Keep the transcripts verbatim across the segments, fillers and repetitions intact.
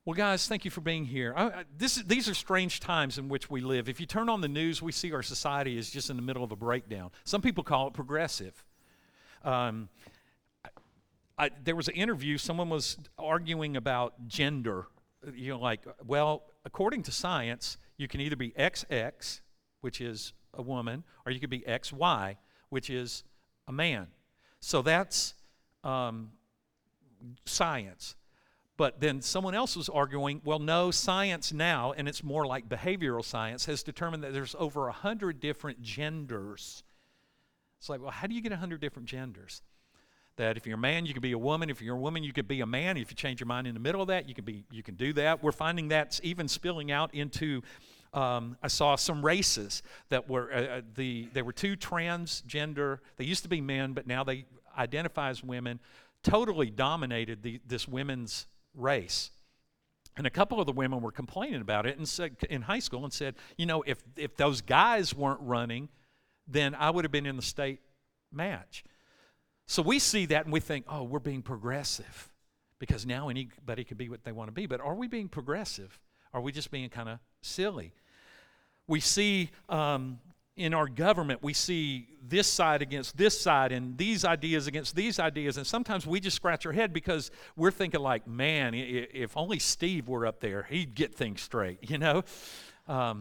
Well, guys, thank you for being here. I, I, this, these are strange times in which we live. If you turn on the news, we see our society is just in the middle of a breakdown. Some people call it progressive. Um, I, I, there was an interview, someone was arguing about gender. You know, like, well, according to science, you can either be X X, which is a woman, or you could be X Y, which is a man. So that's um, science. But then someone else was arguing, well, no, science now, and it's more like behavioral science, has determined that there's over one hundred different genders. It's like, well, how do you get one hundred different genders? That if you're a man, you can be a woman. If you're a woman, you could be a man. If you change your mind in the middle of that, you can be, you can do that. We're finding that's even spilling out into, um, I saw some races that were, uh, the there were two transgender, they used to be men, but now they identify as women, totally dominated the, this women's race. And a couple of the women were complaining about it and said, in high school, and said, you know, if if those guys weren't running, then I would have been in the state match. So we see that and we think, oh, we're being progressive because now anybody can be what they want to be. But are we being progressive? Are we just being kind of silly? We see um, in our government, we see this side against this side and these ideas against these ideas. And sometimes we just scratch our head because we're thinking like, man, if only Steve were up there, he'd get things straight, you know? Um,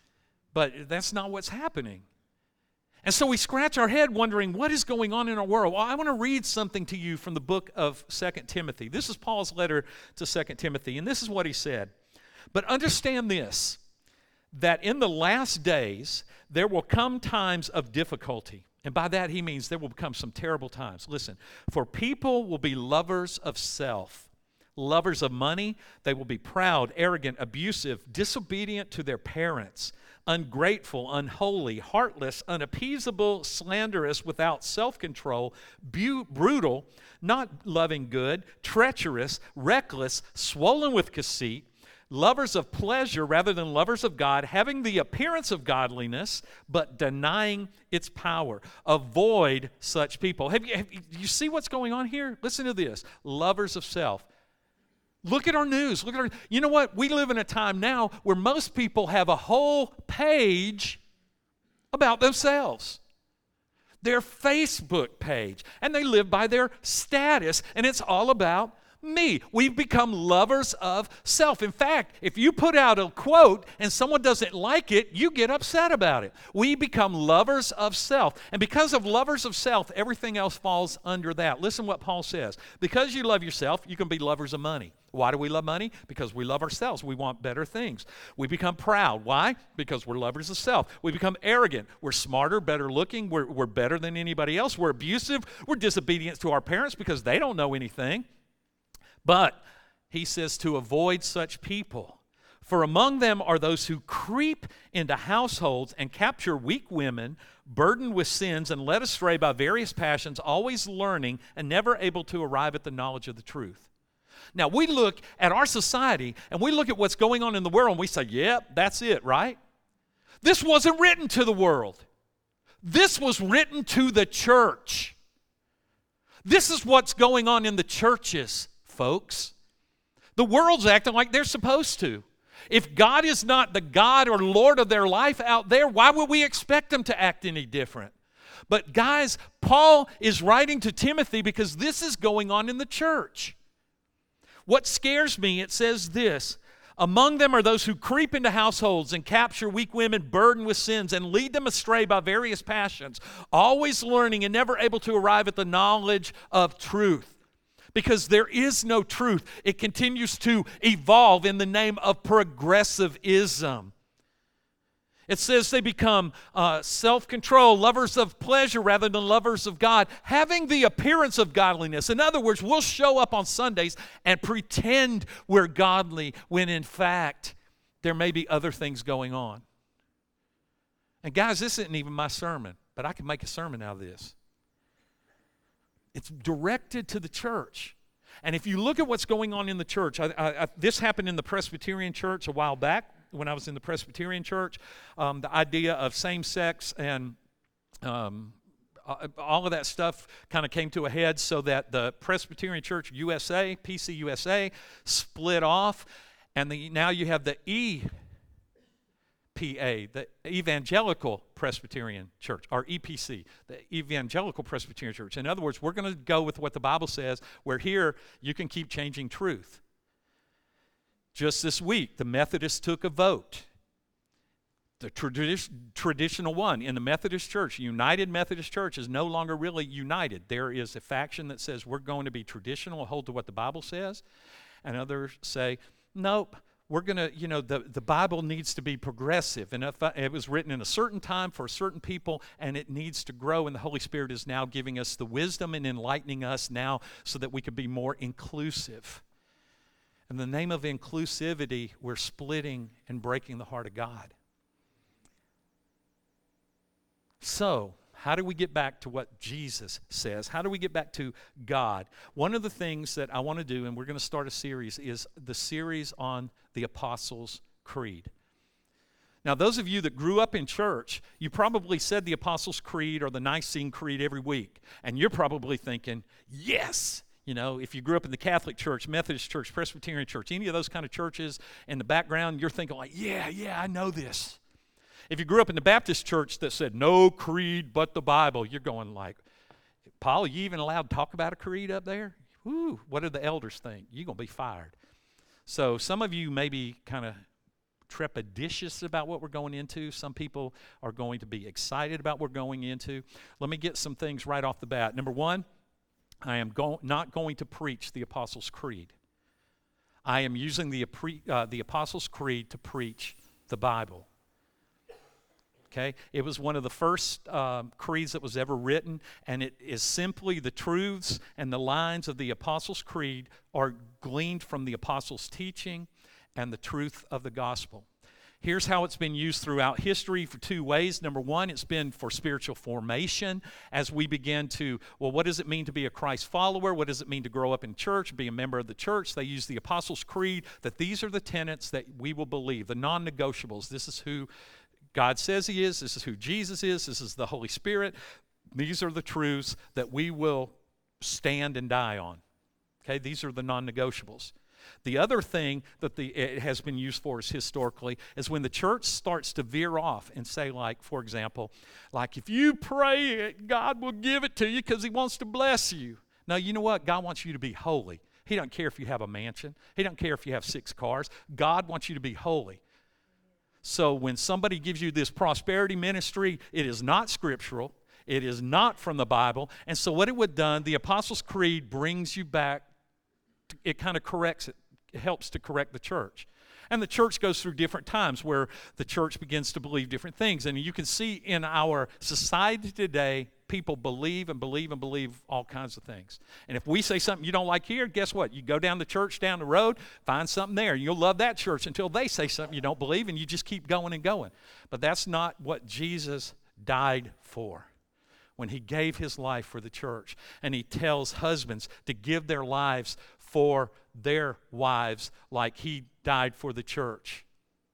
but that's not what's happening. And so we scratch our head wondering what is going on in our world. Well, I want to read something to you from the book of Second Timothy. This is Paul's letter to Second Timothy, and this is what he said. But understand this, that in the last days there will come times of difficulty. And by that he means there will become some terrible times. Listen, for people will be lovers of self, lovers of money. They will be proud, arrogant, abusive, disobedient to their parents, ungrateful, unholy, heartless, unappeasable, slanderous, without self-control, bu- brutal, not loving good, treacherous, reckless, swollen with conceit, lovers of pleasure rather than lovers of God, having the appearance of godliness, but denying its power. Avoid such people. Have you, have you, you see what's going on here? Listen to this. Lovers of self. Look at our news. Look at our, you know what? We live in a time now where most people have a whole page about themselves. Their Facebook page. And they live by their status. And it's all about me. We've become lovers of self. In fact, if you put out a quote and someone doesn't like it, you get upset about it. We become lovers of self. And because of lovers of self, everything else falls under that. Listen what Paul says. Because you love yourself, you can be lovers of money. Why do we love money? Because we love ourselves. We want better things. We become proud. Why? Because we're lovers of self. We become arrogant. We're smarter, better looking. We're, we're better than anybody else. We're abusive. We're disobedient to our parents because they don't know anything. But he says to avoid such people. For among them are those who creep into households and capture weak women, burdened with sins and led astray by various passions, always learning and never able to arrive at the knowledge of the truth. Now, we look at our society and we look at what's going on in the world and we say, yep, that's it, right? This wasn't written to the world. This was written to the church. This is what's going on in the churches, folks. The world's acting like they're supposed to. If God is not the God or Lord of their life out there, why would we expect them to act any different? But guys, Paul is writing to Timothy because this is going on in the church. What scares me, it says this, among them are those who creep into households and capture weak women burdened with sins and lead them astray by various passions, always learning and never able to arrive at the knowledge of truth. Because there is no truth. It continues to evolve in the name of progressivism. It says they become uh, self-control, lovers of pleasure rather than lovers of God, having the appearance of godliness. In other words, we'll show up on Sundays and pretend we're godly when in fact there may be other things going on. And guys, this isn't even my sermon, but I can make a sermon out of this. It's directed to the church. And if you look at what's going on in the church, I, I, I, this happened in the Presbyterian church a while back when I was in the Presbyterian church. Um, the idea of same-sex and um, all of that stuff kind of came to a head so that the Presbyterian Church U S A, P C U S A, split off. And the, now you have the E P A, the Evangelical Presbyterian Church, or E P C, the Evangelical Presbyterian Church. In other words, we're going to go with what the Bible says, where here you can keep changing truth. Just this week, the Methodists took a vote. The tradi- traditional one in the Methodist Church, United Methodist Church, is no longer really united. There is a faction that says we're going to be traditional, hold to what the Bible says, and others say, nope, we're going to, you know, the, the Bible needs to be progressive. And if I, it was written in a certain time for certain people, and it needs to grow, and the Holy Spirit is now giving us the wisdom and enlightening us now so that we can be more inclusive. In the name of inclusivity, we're splitting and breaking the heart of God. So, how do we get back to what Jesus says? How do we get back to God? One of the things that I want to do, and we're going to start a series, is the series on the Apostles' Creed. Now, those of you that grew up in church, you probably said the Apostles' Creed or the Nicene Creed every week. And you're probably thinking, yes! You know, if you grew up in the Catholic Church, Methodist Church, Presbyterian Church, any of those kind of churches in the background, you're thinking like, yeah, yeah, I know this. If you grew up in the Baptist church that said, no creed but the Bible, you're going like, Paul, are you even allowed to talk about a creed up there? Woo, what do the elders think? You're going to be fired. So some of you may be kind of trepidatious about what we're going into. Some people are going to be excited about what we're going into. Let me get some things right off the bat. Number one, I am go- not going to preach the Apostles' Creed. I am using the, uh, the Apostles' Creed to preach the Bible. Okay? It was one of the first um, creeds that was ever written, and it is simply the truths and the lines of the Apostles' Creed are gleaned from the Apostles' teaching and the truth of the gospel. Here's how it's been used throughout history for two ways. Number one, it's been for spiritual formation as we begin to, well, what does it mean to be a Christ follower? What does it mean to grow up in church, be a member of the church? They use the Apostles' Creed, that these are the tenets that we will believe, the non-negotiables. This is who God says he is. This is who Jesus is. This is the Holy Spirit. These are the truths that we will stand and die on. Okay, these are the non-negotiables. The other thing that the, it has been used for is historically is when the church starts to veer off and say, like, for example, like if you pray it, God will give it to you because he wants to bless you. Now, you know what? God wants you to be holy. He doesn't care if you have a mansion. He doesn't care if you have six cars. God wants you to be holy. So when somebody gives you this prosperity ministry, it is not scriptural. It is not from the Bible. And so what it would have done, the Apostles' Creed brings you back. It kind of corrects it. It helps to correct the church. And the church goes through different times where the church begins to believe different things. And you can see in our society today, people believe and believe and believe all kinds of things. And if we say something you don't like here, guess what? You go down the church down the road, find something there. You'll love that church until they say something you don't believe, and you just keep going and going. But that's not what Jesus died for when he gave his life for the church. And he tells husbands to give their lives for their wives like he died for the church.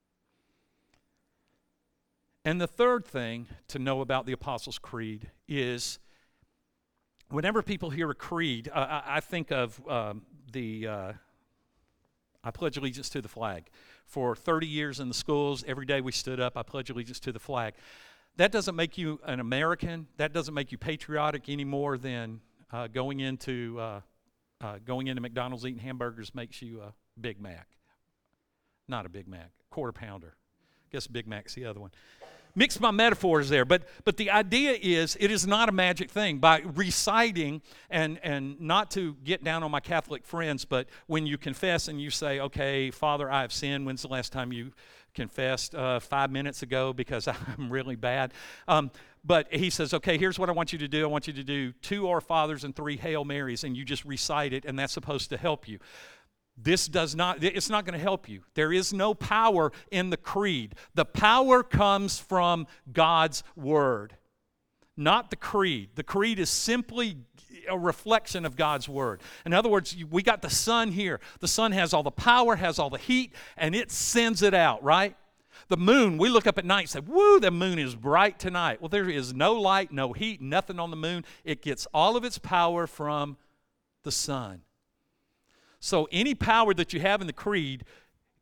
And the third thing to know about the Apostles' Creed is whenever people hear a creed, uh, I, I think of um, the, uh, I pledge allegiance to the flag. For thirty years in the schools, every day we stood up, I pledge allegiance to the flag. That doesn't make you an American. That doesn't make you patriotic any more than uh, going into uh, uh, going into McDonald's eating hamburgers makes you a Big Mac. Not a Big Mac, quarter pounder. I guess Big Mac's the other one. Mix my metaphors there, but but the idea is it is not a magic thing. By reciting, and, and not to get down on my Catholic friends, but when you confess and you say, okay, Father, I have sinned. When's the last time you confessed? Uh, five minutes ago because I'm really bad. Um, but he says, okay, here's what I want you to do. I want you to do two Our Fathers and three Hail Marys, and you just recite it, and that's supposed to help you. This does not, it's not going to help you. There is no power in the creed. The power comes from God's word, not the creed. The creed is simply a reflection of God's word. In other words, we got the sun here. The sun has all the power, has all the heat, and it sends it out, right? The moon, we look up at night and say, woo, the moon is bright tonight. Well, there is no light, no heat, nothing on the moon. It gets all of its power from the sun. So any power that you have in the creed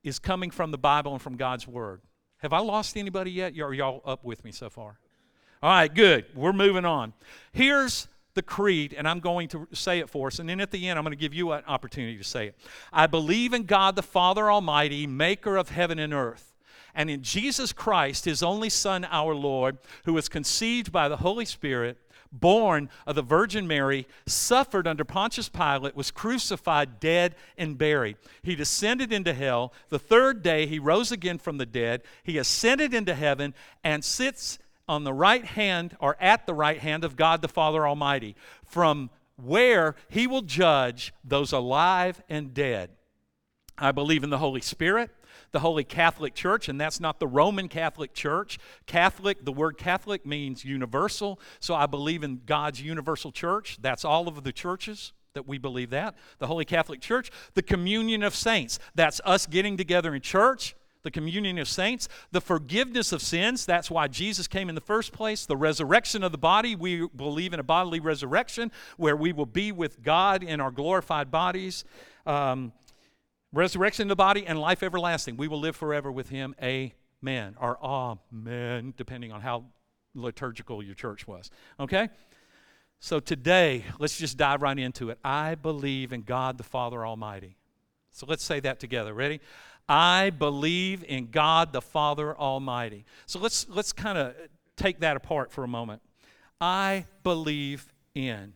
is coming from the Bible and from God's Word. Have I lost anybody yet? Are y'all up with me so far? All right, good. We're moving on. Here's the creed, and I'm going to say it for us, and then at the end, I'm going to give you an opportunity to say it. I believe in God the Father Almighty, maker of heaven and earth, and in Jesus Christ, his only Son, our Lord, who was conceived by the Holy Spirit, born of the Virgin Mary, suffered under Pontius Pilate, was crucified, dead, and buried. He descended into hell. The third day, he rose again from the dead. He ascended into heaven and sits on the right hand, or at the right hand of God the Father Almighty, from where he will judge those alive and dead. I believe in the Holy Spirit, the Holy Catholic Church, and that's not the Roman Catholic Church. Catholic, the word Catholic means universal, so I believe in God's universal church. That's all of the churches that we believe that. The Holy Catholic Church, the communion of saints. That's us getting together in church, the communion of saints. The forgiveness of sins, that's why Jesus came in the first place. The resurrection of the body, we believe in a bodily resurrection where we will be with God in our glorified bodies. Um, Resurrection of the body and life everlasting. We will live forever with him. Amen. Or amen, depending on how liturgical your church was. Okay? So today, let's just dive right into it. I believe in God the Father Almighty. So let's say that together. Ready? I believe in God the Father Almighty. So let's let's kind of take that apart for a moment. I believe in.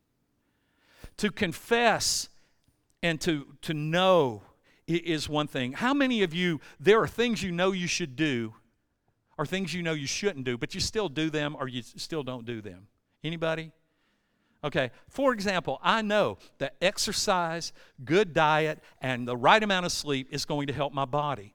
To confess and to, to know is one thing. How many of you, there are things you know you should do or things you know you shouldn't do, but you still do them or you still don't do them? Anybody? Okay. For example, I know that exercise, good diet, and the right amount of sleep is going to help my body.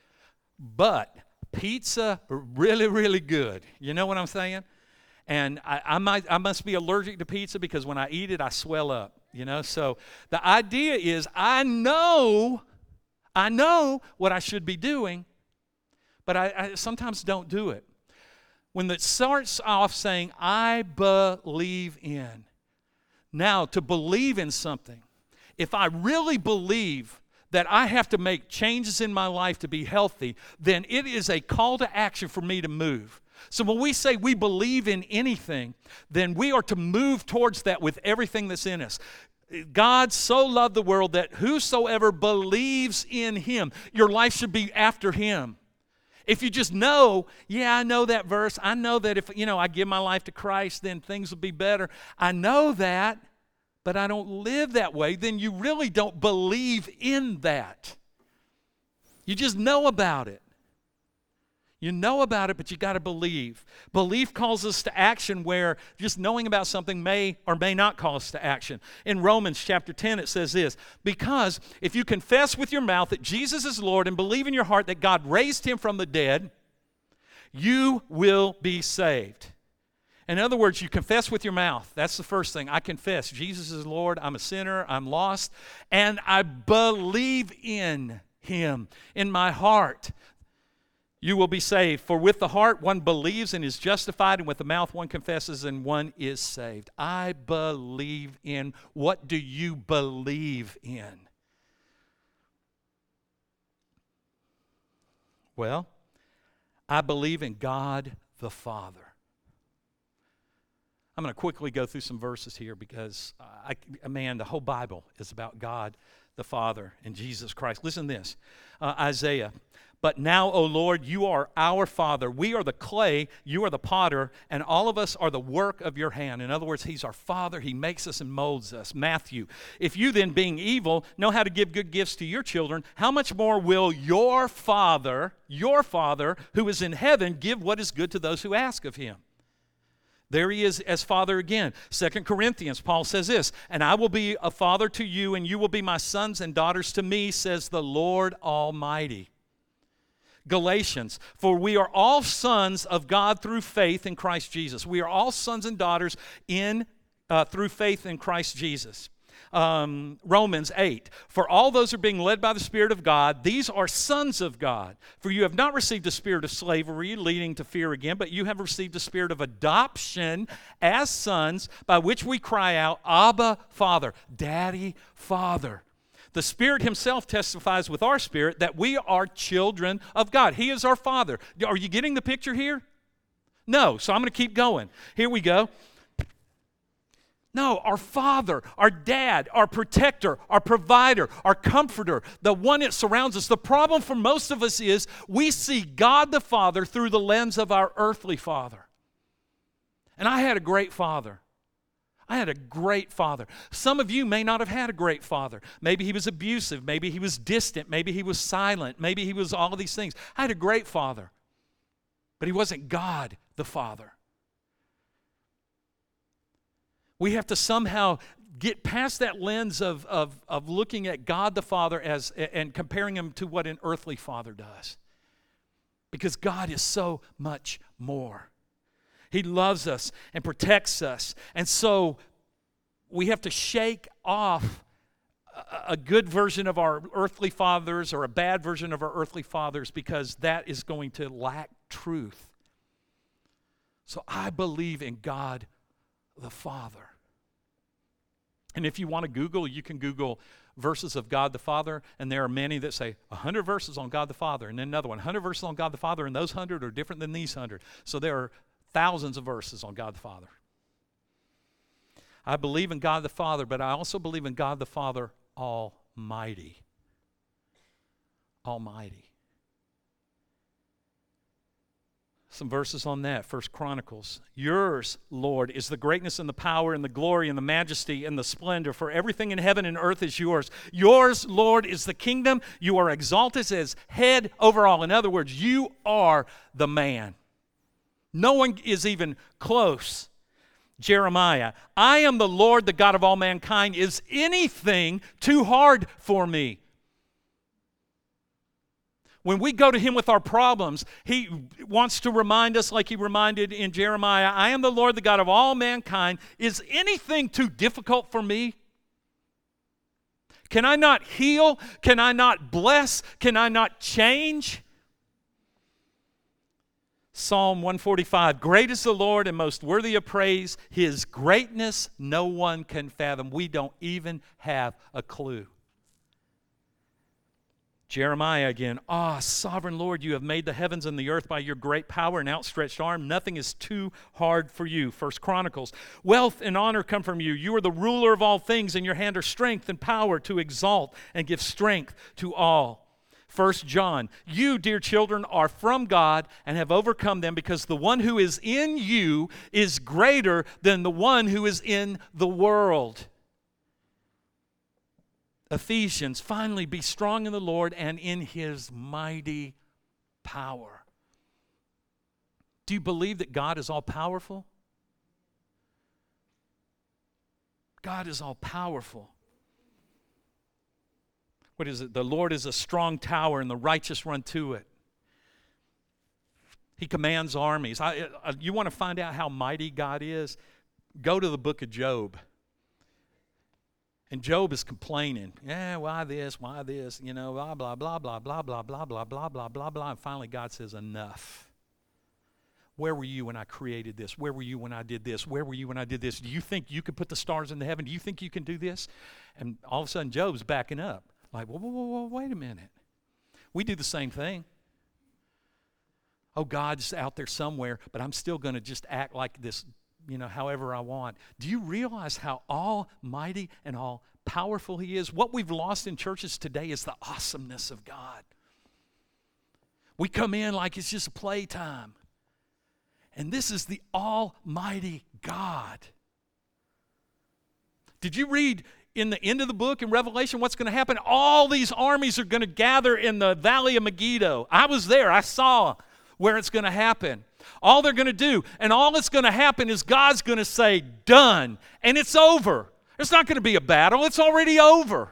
But pizza, really, really good. You know what I'm saying? And I, I might, I must be allergic to pizza because when I eat it, I swell up. You know, so the idea is I know, I know what I should be doing, but I, I sometimes don't do it. When it starts off saying, I believe in. Now, to believe in something, if I really believe that I have to make changes in my life to be healthy, then it is a call to action for me to move. So when we say we believe in anything, then we are to move towards that with everything that's in us. God so loved the world that whosoever believes in him, your life should be after him. If you just know, yeah, I know that verse. I know that if, you know, I give my life to Christ, then things will be better. I know that, but I don't live that way. Then you really don't believe in that. You just know about it. You know about it, but you got to believe. Belief calls us to action where just knowing about something may or may not call us to action. In Romans chapter ten, it says this, because if you confess with your mouth that Jesus is Lord and believe in your heart that God raised him from the dead, you will be saved. In other words, you confess with your mouth. That's the first thing. I confess Jesus is Lord. I'm a sinner. I'm lost. And I believe in him in my heart. You will be saved. For with the heart one believes and is justified, and with the mouth one confesses and one is saved. I believe in. What do you believe in? Well, I believe in God the Father. I'm going to quickly go through some verses here because, I, man, the whole Bible is about God the Father and Jesus Christ. Listen to this. Uh, Isaiah. But now, O Lord, you are our Father. We are the clay, you are the potter, and all of us are the work of your hand. In other words, he's our Father. He makes us and molds us. Matthew. If you then, being evil, know how to give good gifts to your children, how much more will your Father, your Father, who is in heaven, give what is good to those who ask of him? There he is as Father again. Second Corinthians, Paul says this, and I will be a father to you, and you will be my sons and daughters to me, says the Lord Almighty. Galatians, for we are all sons of God through faith in Christ Jesus. We are all sons and daughters in uh, through faith in Christ Jesus. Um, Romans eight, for all those who are being led by the Spirit of God, these are sons of God. For you have not received a spirit of slavery leading to fear again, but you have received a spirit of adoption as sons, by which we cry out, Abba, Father, Daddy, Father. The Spirit himself testifies with our spirit that we are children of God. He is our Father. Are you getting the picture here? No. So I'm going to keep going. Here we go. No, our Father, our Dad, our protector, our provider, our comforter, the one that surrounds us. The problem for most of us is we see God the Father through the lens of our earthly father. And I had a great father. I had a great father. Some of you may not have had a great father. Maybe he was abusive. Maybe he was distant. Maybe he was silent. Maybe he was all of these things. I had a great father, but he wasn't God the Father. We have to somehow get past that lens of, of, of looking at God the Father as and comparing him to what an earthly father does. Because God is so much more. He loves us and protects us. And so we have to shake off a, a good version of our earthly fathers or a bad version of our earthly fathers, because that is going to lack truth. So I believe in God the Father. And if you want to Google, you can Google verses of God the Father, and there are many that say one hundred verses on God the Father, and then another one, one hundred verses on God the Father, and those one hundred are different than these one hundred. So there are thousands of verses on God the Father. I believe in God the Father, but I also believe in God the Father Almighty. Almighty. Some verses on that. First Chronicles. Yours, Lord, is the greatness and the power and the glory and the majesty and the splendor, for everything in heaven and earth is yours. Yours, Lord, is the kingdom. You are exalted as head over all. In other words, you are the man. No one is even close. Jeremiah, I am the Lord, the God of all mankind. Is anything too hard for me? When we go to him with our problems, he wants to remind us, like he reminded in Jeremiah, I am the Lord, the God of all mankind. Is anything too difficult for me? Can I not heal? Can I not bless? Can I not change? Psalm one forty-five, great is the Lord and most worthy of praise. His greatness no one can fathom. We don't even have a clue. Jeremiah again, ah, sovereign Lord, you have made the heavens and the earth by your great power and outstretched arm. Nothing is too hard for you. First Chronicles, wealth and honor come from you. You are the ruler of all things. In your hand are strength and power to exalt and give strength to all. First John, you, dear children, are from God and have overcome them, because the one who is in you is greater than the one who is in the world. Ephesians, finally, be strong in the Lord and in his mighty power. Do you believe that God is all powerful? God is all powerful. What is it? The Lord is a strong tower and the righteous run to it. He commands armies. I, I, you want to find out how mighty God is? Go to the book of Job. And Job is complaining. Yeah, why this, why this, you know, blah, blah, blah, blah, blah, blah, blah, blah, blah, blah, blah, blah. And finally God says, enough. Where were you when I created this? Where were you when I did this? Where were you when I did this? Do you think you could put the stars in the heaven? Do you think you can do this? And all of a sudden Job's backing up. Like, whoa, whoa, whoa, whoa, wait a minute. We do the same thing. Oh, God's out there somewhere, but I'm still going to just act like this, you know, however I want. Do you realize how almighty and all powerful he is? What we've lost in churches today is the awesomeness of God. We come in like it's just a playtime. And this is the almighty God. Did you read in the end of the book in Revelation what's going to happen? All these armies are going to gather in the valley of Megiddo. I was there. I saw where it's going to happen. All they're going to do, and all that's going to happen is God's going to say, done, and it's over. It's not going to be a battle. It's already over.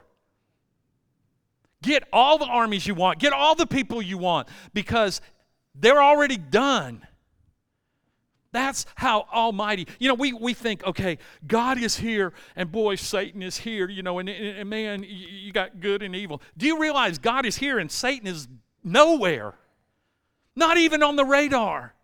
Get all the armies you want. Get all the people you want, because they're already done. That's how almighty. You know, we, we think, okay, God is here, and boy, Satan is here, you know, and, and, and man, you, you got good and evil. Do you realize God is here and Satan is nowhere? Not even on the radar.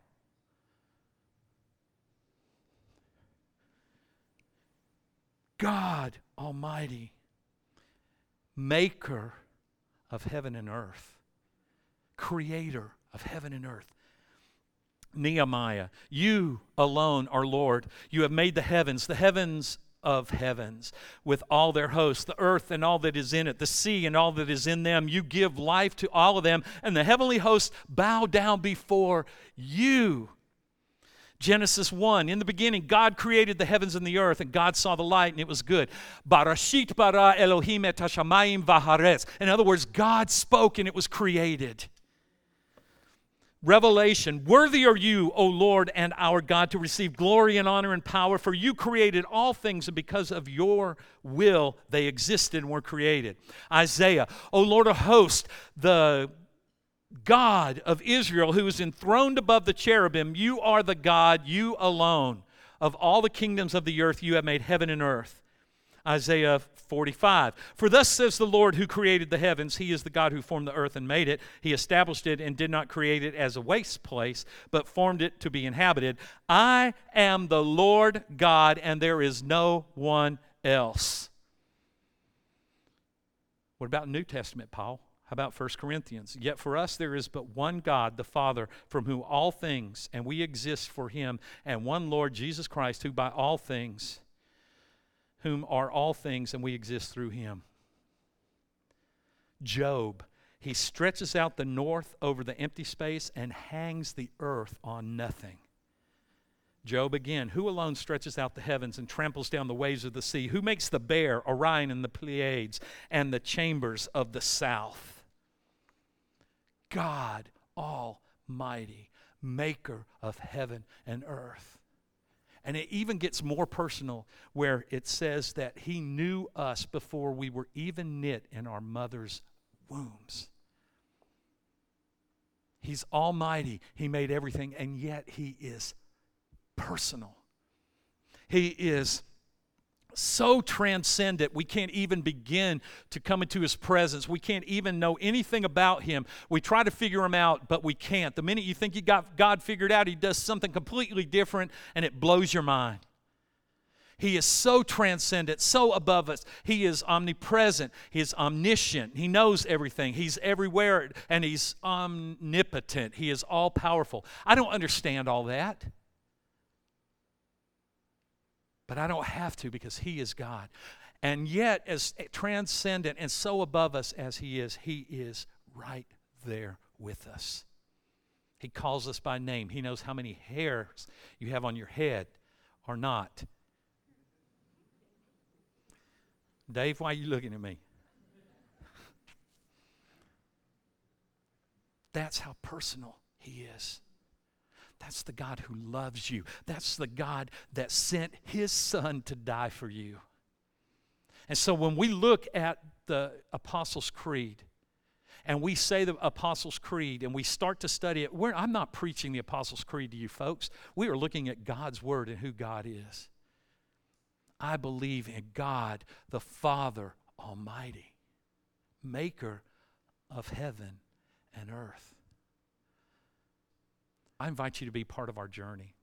God Almighty, maker of heaven and earth, creator of heaven and earth. Nehemiah, you alone are Lord. You have made the heavens, the heavens of heavens, with all their hosts, the earth and all that is in it, the sea and all that is in them. You give life to all of them, and the heavenly hosts bow down before you. Genesis one, in the beginning, God created the heavens and the earth, and God saw the light, and it was good. Barashit bara Elohim et hashamayim v'haaretz. In other words, God spoke, and it was created. Revelation, worthy are you, O Lord and our God, to receive glory and honor and power, for you created all things, and because of your will they existed and were created. Isaiah, O Lord of hosts, the God of Israel, who is enthroned above the cherubim, you are the God, you alone. Of all the kingdoms of the earth, you have made heaven and earth. Isaiah forty-five, for thus says the Lord who created the heavens, he is the God who formed the earth and made it. He established it and did not create it as a waste place, but formed it to be inhabited. I am the Lord God, and there is no one else. What about New Testament, Paul? How about First Corinthians? Yet for us there is but one God, the Father, from whom all things, and we exist for him, and one Lord, Jesus Christ, who by all things, whom are all things, and we exist through him. Job, he stretches out the north over the empty space and hangs the earth on nothing. Job again, who alone stretches out the heavens and tramples down the waves of the sea? Who makes the bear, Orion and the Pleiades, and the chambers of the south? God Almighty, maker of heaven and earth. And it even gets more personal, where it says that he knew us before we were even knit in our mother's wombs. He's almighty. He made everything, and yet he is personal. He is so transcendent, we can't even begin to come into his presence. We can't even know anything about him. We try to figure him out, but we can't. The minute you think you got God figured out, he does something completely different, and it blows your mind. He is so transcendent, so above us. He is omnipresent. He is omniscient. He knows everything. He's everywhere, and he's omnipotent. He is all-powerful. I don't understand all that. But I don't have to, because he is God. And yet, as transcendent and so above us as he is, he is right there with us. He calls us by name. He knows how many hairs you have on your head or not. Dave, why are you looking at me? That's how personal he is. That's the God who loves you. That's the God that sent his son to die for you. And so when we look at the Apostles' Creed, and we say the Apostles' Creed, and we start to study it, we're, I'm not preaching the Apostles' Creed to you folks. We are looking at God's Word and who God is. I believe in God, the Father Almighty, maker of heaven and earth. I invite you to be part of our journey.